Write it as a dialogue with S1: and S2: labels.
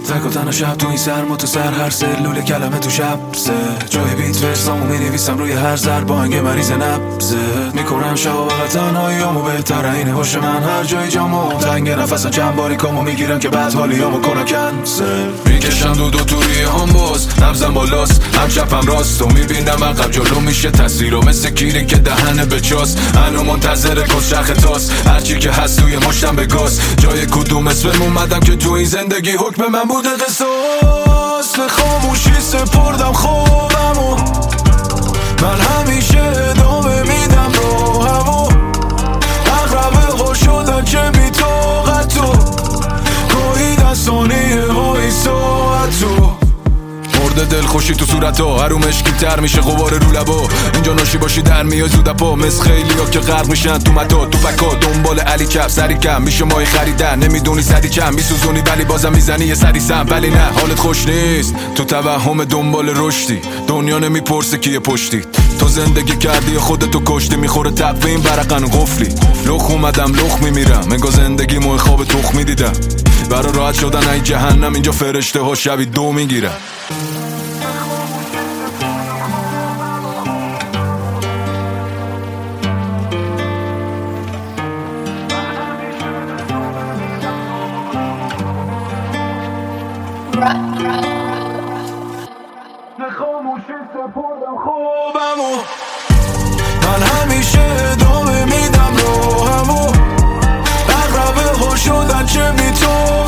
S1: تک و تنها شب تو این سرما تو سر هر سلول کلمه تو شب جای بیت ورسامو مینویسم روی هر ضرب با آهنگ مریض نبزه میکنم شب و تنهاییامو بهتره این هوش من هر جای جامو تنگ نفسم چند باری کامو میگیرم که بعد حالیامو کنم کنسل میکشم دو توری هم باز نبزم بالاست هم چپم راست و میبینم عقب جلو میشه تصویرو مثل کیری که دهنه به چاس هنو منتظر کس چرخ تاس هرچی که هست توی مشتم به گاز جای کدوم اسم اومدم که تو این زندگی حکم من بوده قصاص به خاموشی سپردم خوابمو من همیشه ادامه میدم راهمو اقربه ها شدن چه بی‌طاقتو گاهی دستانیه های ساعتو مرده دلخوشی تو صورتا هر مشکل تر میشه غبار رو لبا اینجا ناشی باشی در میای زود پا مثل خیلی ها که غرق میشن تو متا تو پکا دنبال علی کف سری کم میشه مای خریدن نمیدونی سری کم میسوزونی ولی بازم میزنی یه سری سم ولی نه حالت خوش نیست تو توهم دنبال رشدی دنیا نمیپرسه کیه پشتی تو زندگی کردی یا خودتو کشتی میخوره تقویم برقن قفلی لخ اومدم لخ میمیرم انگار زندگی مو خواب تخمی دیدم برا راحت شدن ای جهنم اینجا فرشته ها شبی دو میگیرن خاموشی سپردم خوابمو من همیشه ادامه میدم راهمو اقربه ها شدن چه بی‌طاقتو